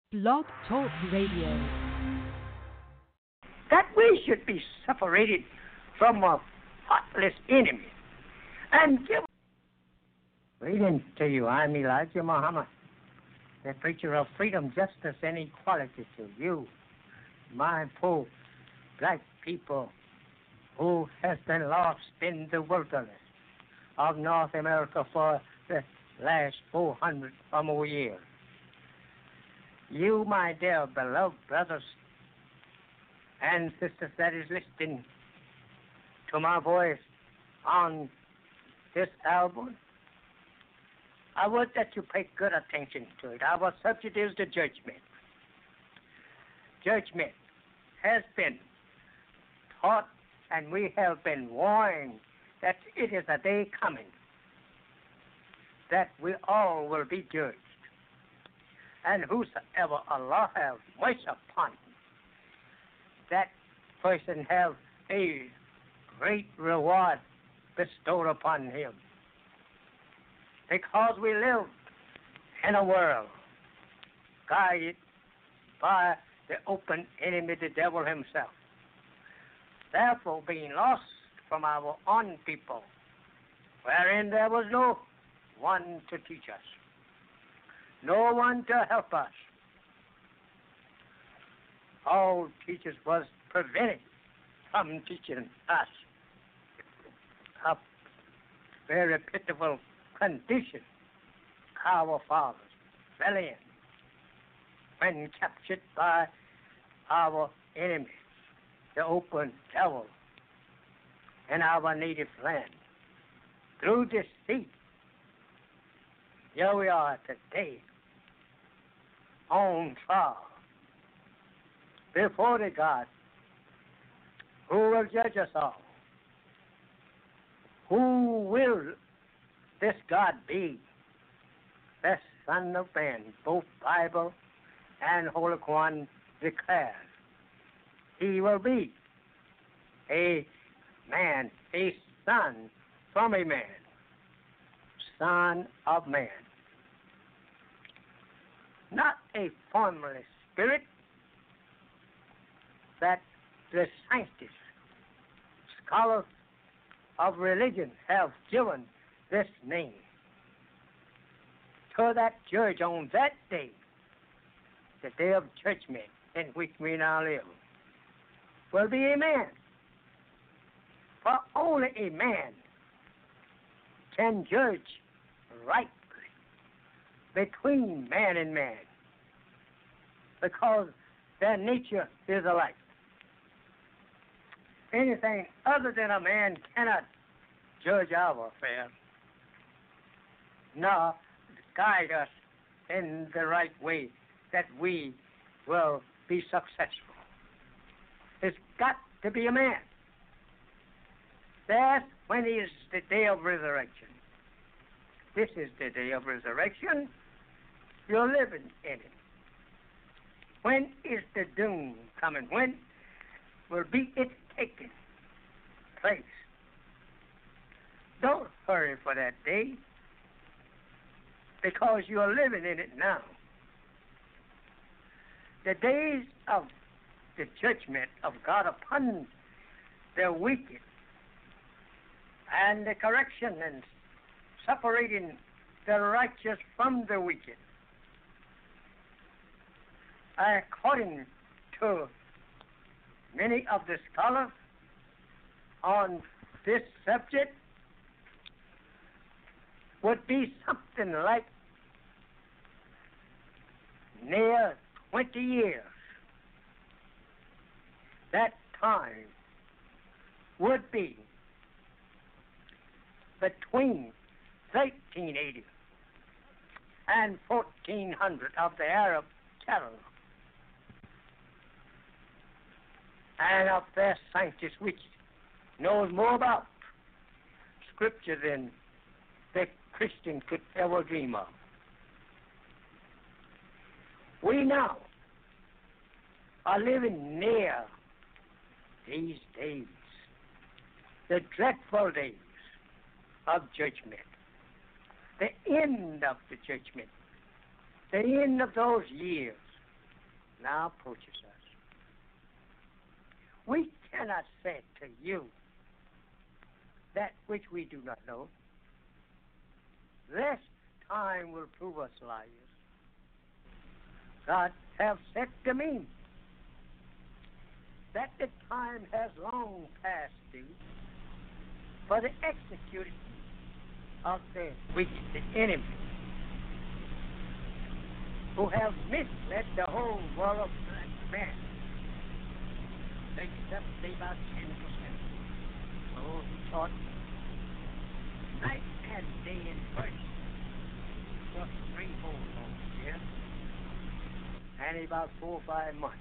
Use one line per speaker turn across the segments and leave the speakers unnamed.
Blog Talk Radio.
That we should be separated from a heartless enemy and give. Greetings to you. I'm Elijah Muhammad, the preacher of freedom, justice, and equality to you, my poor black people who has been lost in the wilderness of North America for the last 400 or more years. You, my dear beloved brothers and sisters that is listening to my voice on this album, I would that you pay good attention to it. Our subject is the judgment. Judgment has been taught, and we have been warned that it is a day coming that we all will be judged. And whosoever Allah have mercy upon, that person have a great reward bestowed upon him. Because we live in a world guided by the open enemy, the devil himself. Therefore, being lost from our own people, wherein there was no one to teach us, no one to help us. All teachers was prevented from teaching us. A very pitiful condition our fathers fell in when captured by our enemies, the open devil, in our native land. Through deceit, here we are today on trial before the God who will judge us all. Who will this God be? The Son of Man, both Bible and Holy Quran declares. He will be a man, a son from a man, Son of Man. Not a formless spirit that the scientists, scholars of religion have given this name. So that judge on that day, the day of judgment in which we now live, will be a man. For only a man can judge rightly between man and man, because their nature is alike. Anything other than a man cannot judge our affairs, nor guide us in the right way that we will be successful. It's got to be a man. That's when is the day of resurrection. This is the day of resurrection. You're living in it. When is the doom coming? When will be it taking place? Don't hurry for that day, because you are living in it now. The days of the judgment of God upon the wicked and the correction and separating the righteous from the wicked, according to many of the scholars on this subject, would be something like near 20 years. That time would be between 1380 and 1400 of the Arab calendar, and of their scientists which knows more about Scripture than the Christian could ever dream of. We now are living near these days, the dreadful days of judgment, the end of the judgment, the end of those years now approaches us. We cannot say to you that which we do not know. This time will prove us liars. God have said to me that the time has long passed due for the execution of the wicked enemy who have misled the whole world of man. Except about 10%. Oh, he taught night and day in person. Just 3 whole years. And about 4 or 5 months.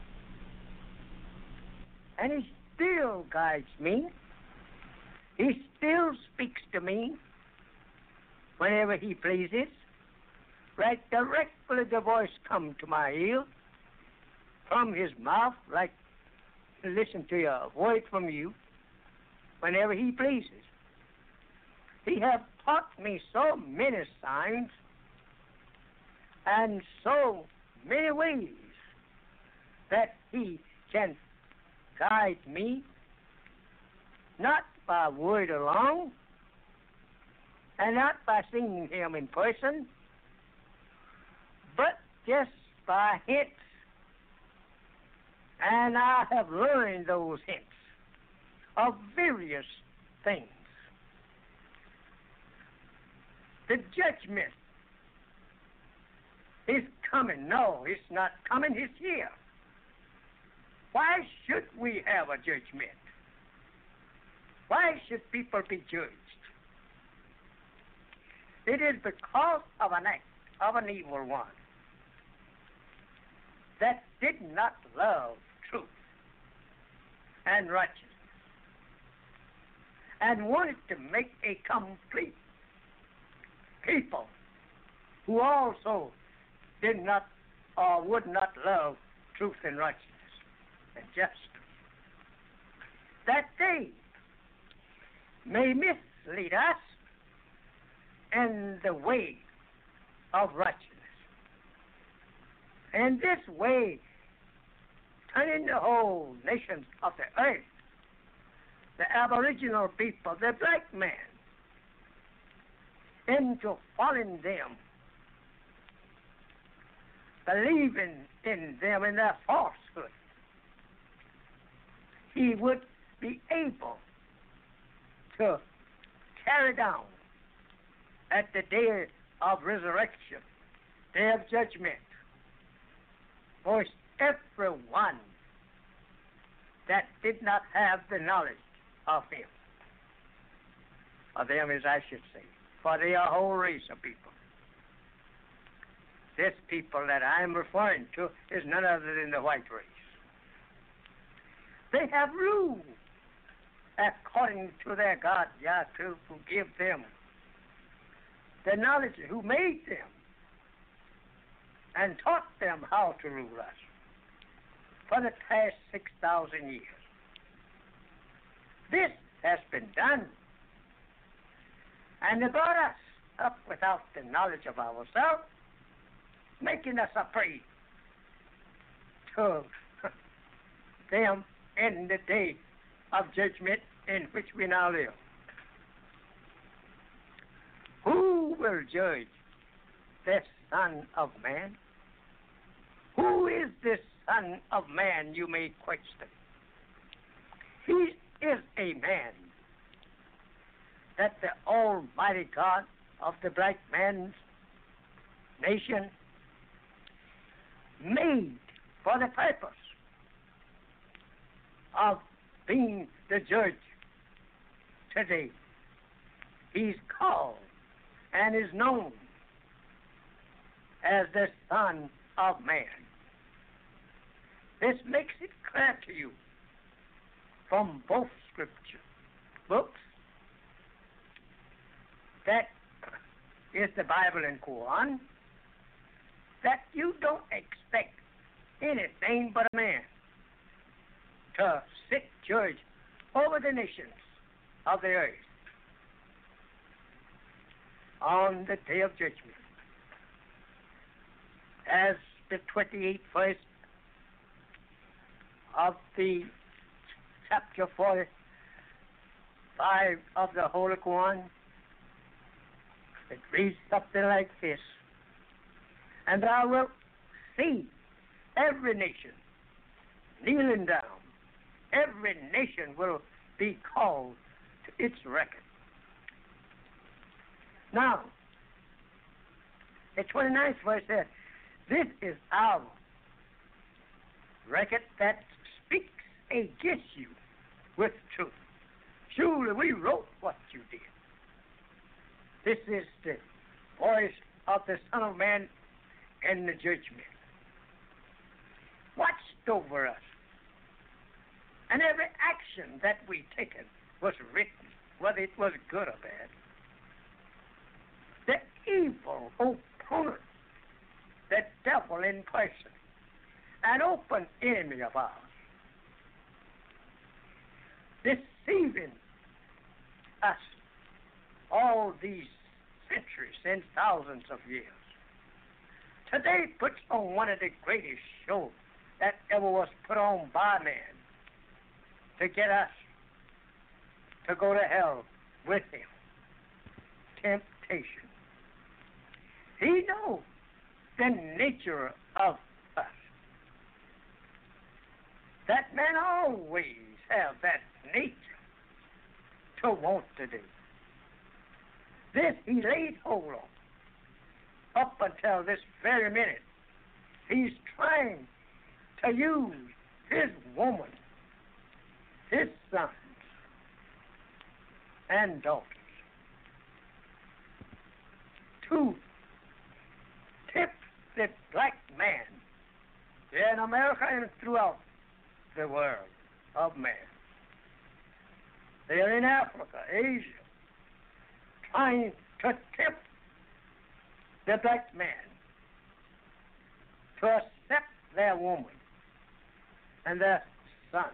And he still guides me. He still speaks to me whenever he pleases. Right directly the voice comes to my ear from his mouth, like listen to a word from you whenever he pleases. He have taught me so many signs and so many ways that he can guide me, not by word alone, and not by seeing him in person, but just by hints. And I have learned those hints of various things. The judgment is coming. No, it's not coming. It's here. Why should we have a judgment? Why should people be judged? It is because of an act of an evil one that did not love truth and righteousness and wanted to make a complete people who also did not or would not love truth and righteousness and justice, that they may mislead us in the way of righteousness. And this way, turning the whole nations of the earth, the aboriginal people, the black man, into following them, believing in them in their falsehood, he would be able to carry down at the day of resurrection, day of judgment, for everyone that did not have the knowledge of him. Or them, as I should say, for they are a whole race of people. This people that I am referring to is none other than the white race. They have ruled according to their God, Yahweh, who gave them the knowledge, who made them and taught them how to rule us for the past 6,000 years. This has been done, and they brought us up without the knowledge of ourselves, making us afraid to them in the day of judgment in which we now live. Who will judge the Son of Man? Who is this Son of Man, you may question? He is a man that the Almighty God of the black man's nation made for the purpose of being the judge today. He's called and is known as the Son of Man. This makes it clear to you from both scripture books, that is the Bible and Quran, that you don't expect anything but a man to sit judge over the nations of the earth on the day of judgment. As the 28th verse of the chapter 45 of the Holy Quran. It reads something like this. And thou wilt see every nation kneeling down. Every nation will be called to its record. Now, the 29th verse says, this is our record that speaks against you with truth. Surely we wrote what you did. This is the voice of the Son of Man in the judgment. Watched over us. And every action that we taken was written, whether it was good or bad. The evil opponent, the devil in person, an open enemy of ours, deceiving us all these centuries and thousands of years. Today puts on one of the greatest shows that ever was put on by man to get us to go to hell with him. Temptation. He knows the nature of us. That man always have that nature to want to do. This he laid hold on. Up until this very minute, he's trying to use his woman, his sons, and daughters to tip the black man in America and throughout the world of man. They're in Africa, Asia, trying to tip the black man to accept their woman and their sons.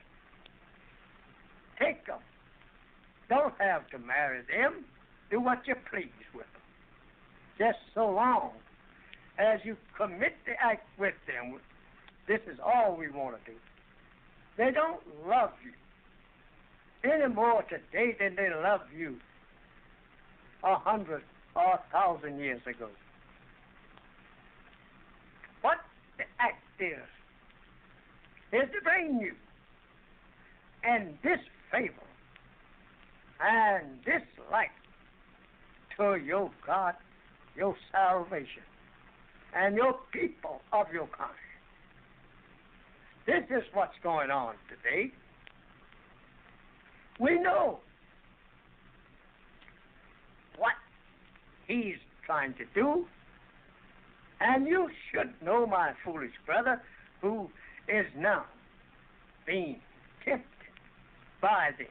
Take them. Don't have to marry them. Do what you please with them. Just so long as you commit the act with them, this is all we want to do. They don't love you any more today than they loved you 100 or 1,000 years ago. What the act is to bring you and this favor and this light to your God, your salvation, and your people of your kind. This is what's going on today. We know what he's trying to do, and you should know, my foolish brother, who is now being tempted by them.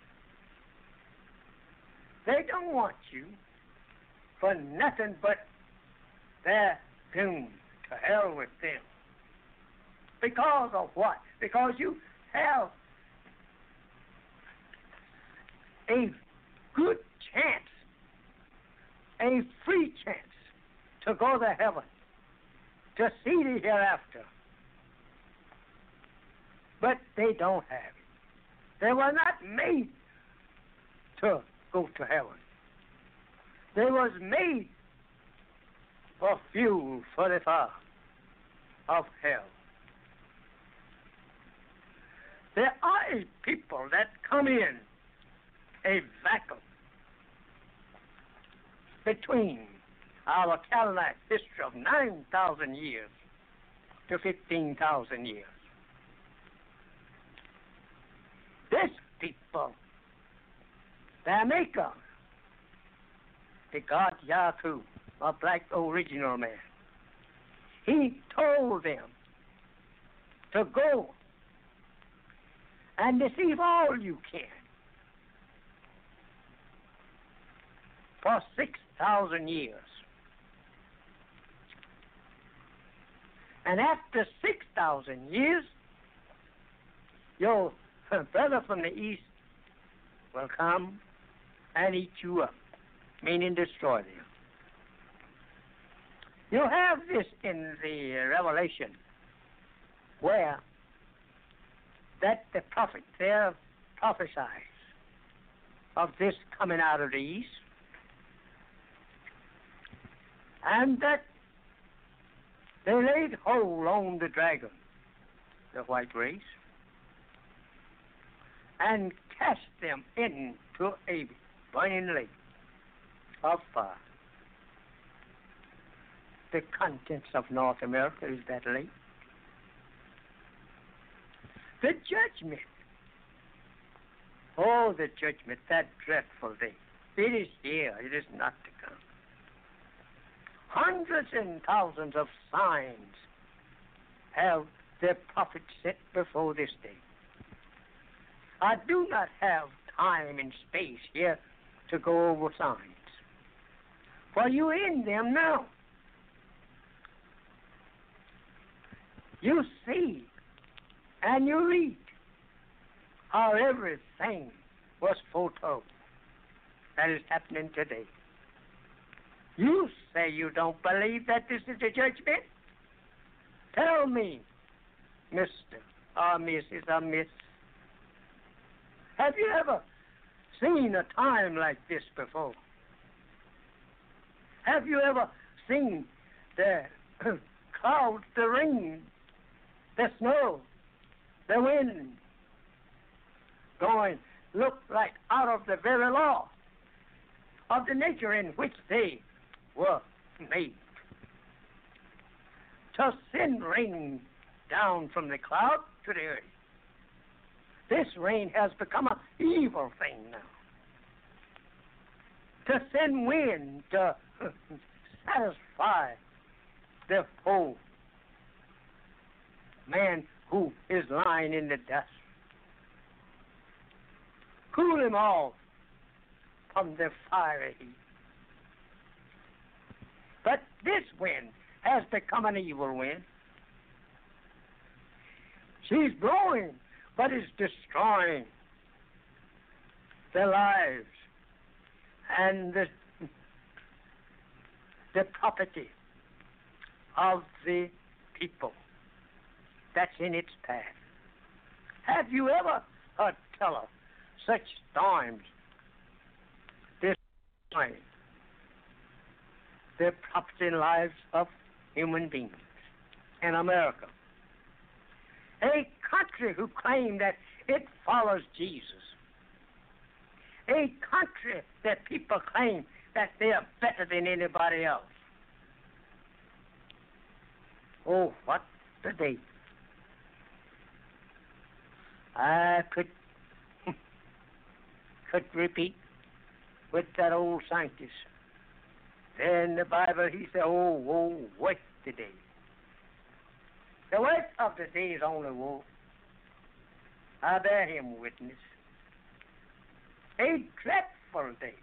They don't want you for nothing but their doom to hell with them. Because of what? Because you have a good chance, a free chance to go to heaven, to see the hereafter. But they don't have it. They were not made to go to heaven. They was made for fuel for the fire of hell. There are a people that come in a vacuum between our Canaanite history of 9,000 years to 15,000 years. This people, their maker, the God Yaku, a black original man, he told them to go and deceive all you can for 6,000 years. And after 6,000 years, your brother from the east will come and eat you up, meaning destroy them. You have this in the Revelation, where that the prophet there prophesies of this coming out of the east, and that they laid hold on the dragon, the white race, and cast them into a burning lake of fire. The contents of North America is that lake. The judgment. Oh, the judgment, that dreadful day. It is here. It is not to come. Hundreds and thousands of signs have the prophets set before this day. I do not have time and space here to go over signs, for you're in them now. You see and you read how everything was foretold that is happening today. You say you don't believe that this is the judgment? Tell me, Mr. or Mrs. or Miss, have you ever seen a time like this before? Have you ever seen the clouds, the rain, the snow, the wind going look like out of the very law of the nature in which they were made? To send rain down from the cloud to the earth. This rain has become an evil thing now. To send wind to satisfy the poor man who is lying in the dust. Cool him off from the fiery heat. But this wind has become an evil wind. She's blowing, but is destroying the lives and the property of the people that's in its path. Have you ever heard tell of such storms destroying the property and lives of human beings in America? A country who claim that it follows Jesus. A country that people claim that they are better than anybody else. Oh, what a day. I could repeat with that old scientist. In the Bible, he said, oh, woe, what the day. The worst of the day is only woe. I bear him witness. A dreadful day.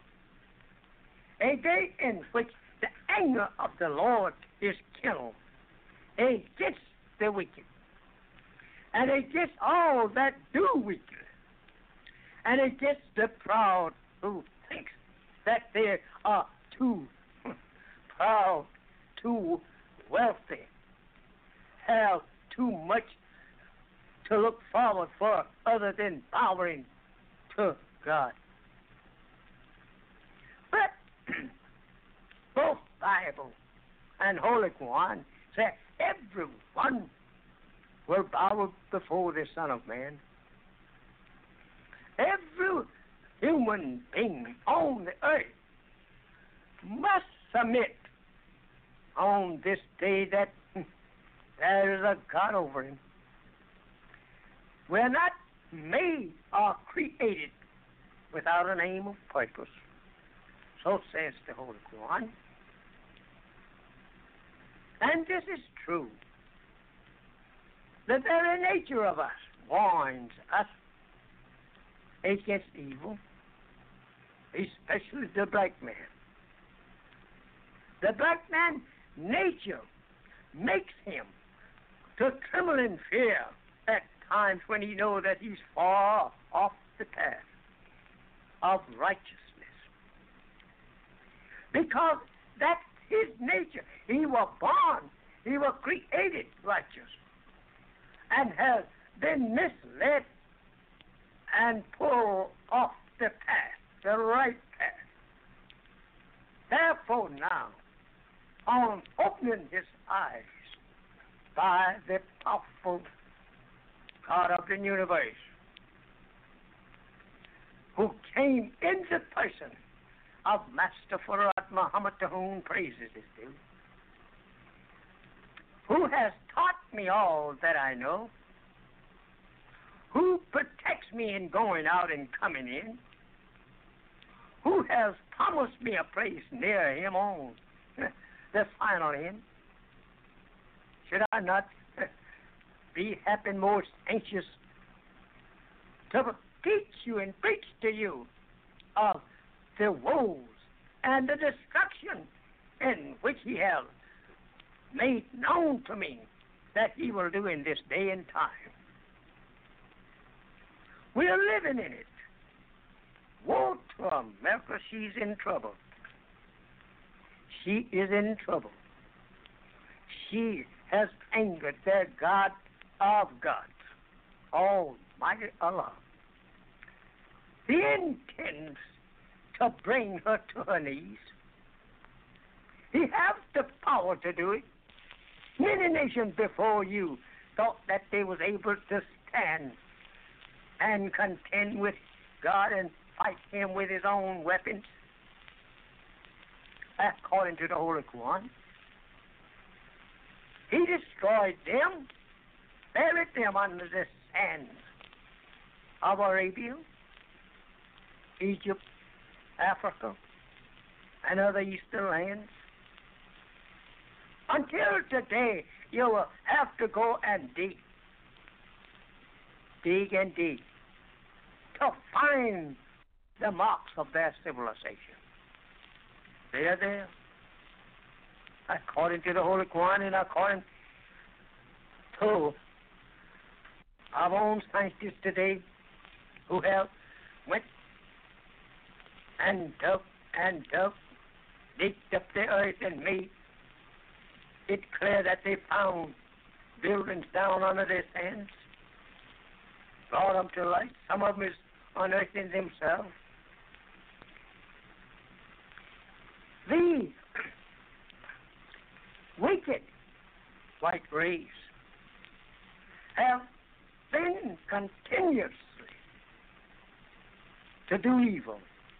A day in which the anger of the Lord is kindled against the wicked, and against all that do wickedly, and against the proud who thinks that they are too proud, too wealthy, have too much to look forward for other than bowing to God. But both Bible and Holy Quran say everyone will bow before the Son of Man. Every human being on the earth must submit on this day that there is a God over him. We're not made or created without an aim of purpose. So says the Holy Quran. And this is true. The very nature of us warns us against evil, especially the black man. The black man's nature makes him to tremble in fear at times when he knows that he's far off the path of righteousness. Because that's his nature. He was born, he was created righteous, and has been misled and pulled off the path, the right path. Therefore now, on opening his eyes by the powerful God of the universe, who came in the person of Master Furat Muhammad, to whom praises is due, who has taught me all that I know, who protects me in going out and coming in, who has promised me a place near him on the final end. Should I not be happy and most anxious to teach you and preach to you of the woes and the destruction in which he has made known to me that he will do in this day and time? We are living in it. Woe to America, she's in trouble. She is in trouble. She has angered the God of gods, Almighty Allah. He intends to bring her to her knees. He has the power to do it. Many nations before you thought that they was able to stand and contend with God and fight him with his own weapons, according to the Holy Quran. He destroyed them, buried them under the sands of Arabia, Egypt, Africa, and other eastern lands. Until today, you will have to go and dig and dig to find the marks of their civilization. They are there, according to the Holy Quran and according to our own scientists today, who have went and dug, digged up the earth and made it clear that they found buildings down under their sands, brought them to light. Some of them is unearthing themselves. The wicked white race have been continuously to do evil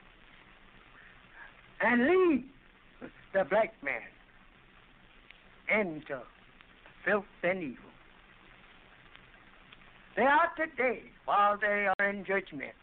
and lead the black man into filth and evil. They are today, while they are in judgment,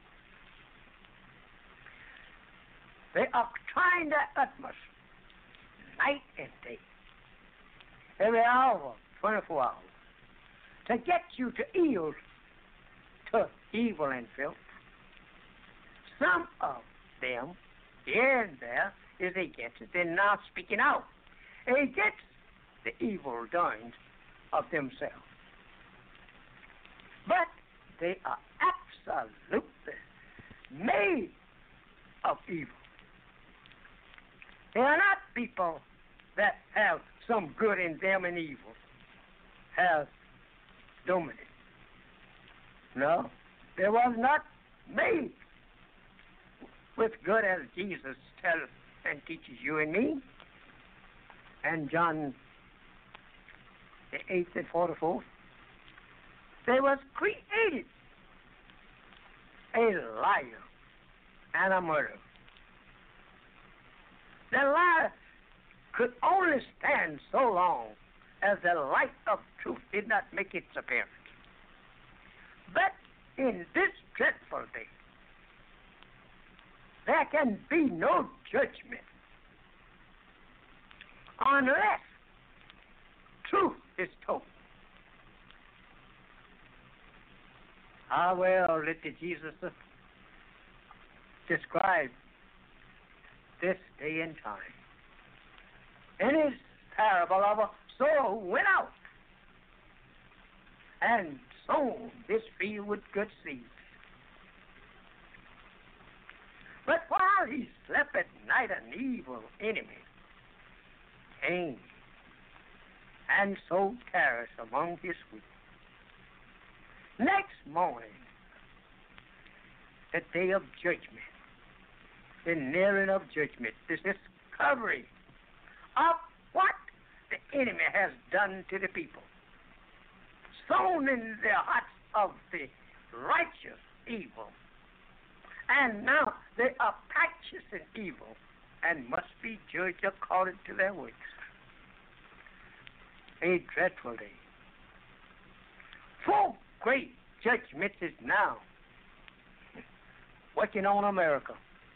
they are trying their utmost, night and day, every hour, 24 hours, to get you to yield to evil and filth. Some of them, here and there, is against it. They're not speaking out against the evil doings of themselves. But they are absolutely made of evil. They are not people that have some good in them and evil has dominant. No, they was not made with good, as Jesus tells and teaches you and me. And John the 8th and 44th, they was created a liar and a murderer. The liar could only stand so long as the light of truth did not make its appearance. But in this dreadful day, there can be no judgment unless truth is told. How well did Jesus describe this day and time in his parable of a sower who went out and sown this field with good seed. But while he slept at night, an evil enemy came and sowed tares among his wheat. Next morning, the day of judgment, the nearing of judgment, this discovery of what the enemy has done to the people, sown in the hearts of the righteous evil, and now they are practicing evil and must be judged according to their works. A dreadful day. 4 great judgments is now working on America.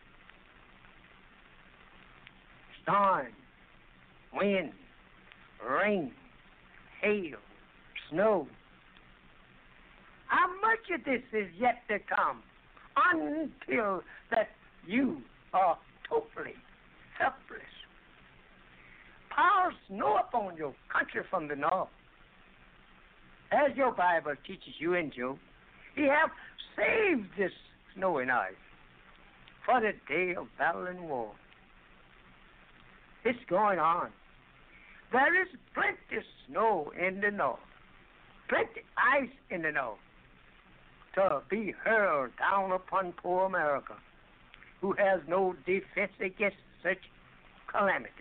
Storm, wind, rain, hail, snow. How much of this is yet to come until that you are totally helpless? Power snow upon your country from the north. As your Bible teaches you in Job, He have saved this snow and ice for the day of battle and war. It's going on. There is plenty snow in the north, plenty ice in the north, to be hurled down upon poor America, who has no defense against such calamity.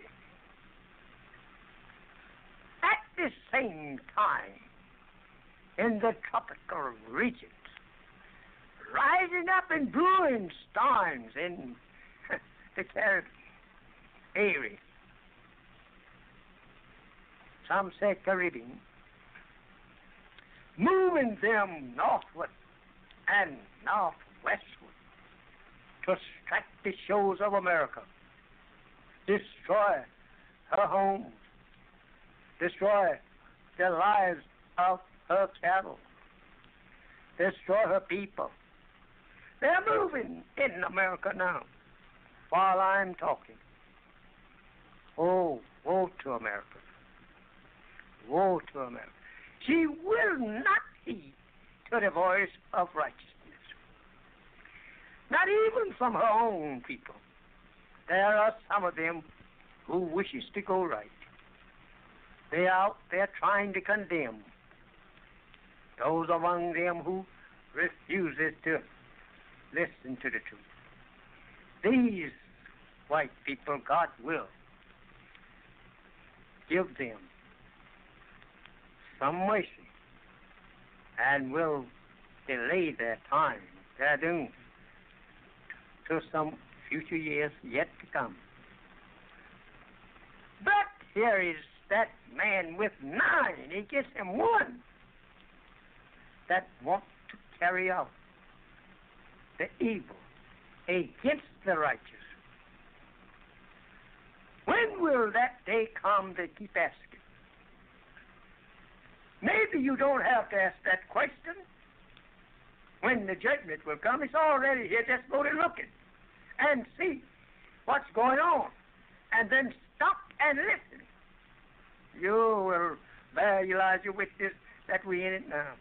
At the same time, in the tropical regions, rising up and brewing storms in the Caribbean area. Some say Caribbean, moving them northward and northwestward to strike the shores of America, destroy her homes, destroy the lives of her cattle, destroy her people. They're moving in America now while I'm talking. Oh, woe to America. Woe to America. She will not heed to the voice of righteousness. Not even from her own people. There are some of them who wishes to go right. They are out there trying to condemn those among them who refuses to listen to the truth. These white people, God will give them some mercy and will delay their time, their doom, to some future years yet to come. But here is that man with 9 against him 1 that wants to carry out the evil against the righteous. When will that day come? They keep asking. Maybe you don't have to ask that question. When the judgment will come, it's already here. Just go to looking and see what's going on, and then stop and listen. You will bear Elijah witness that we're in it now.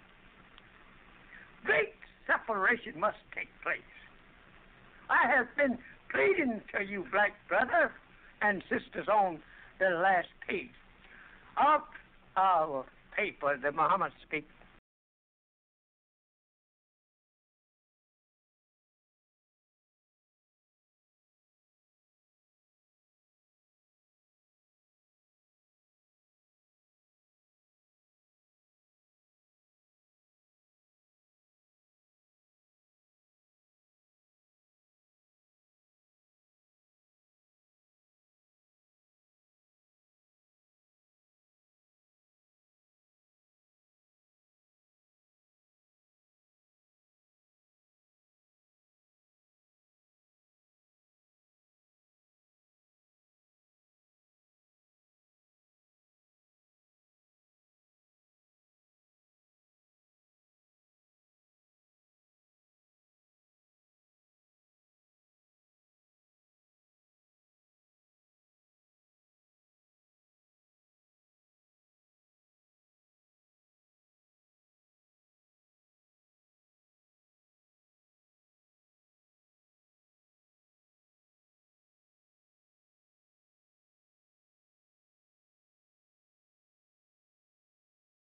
Great separation must take place. I have been pleading to you, black brothers and sisters, on the last page of our paper, the Muhammad Speak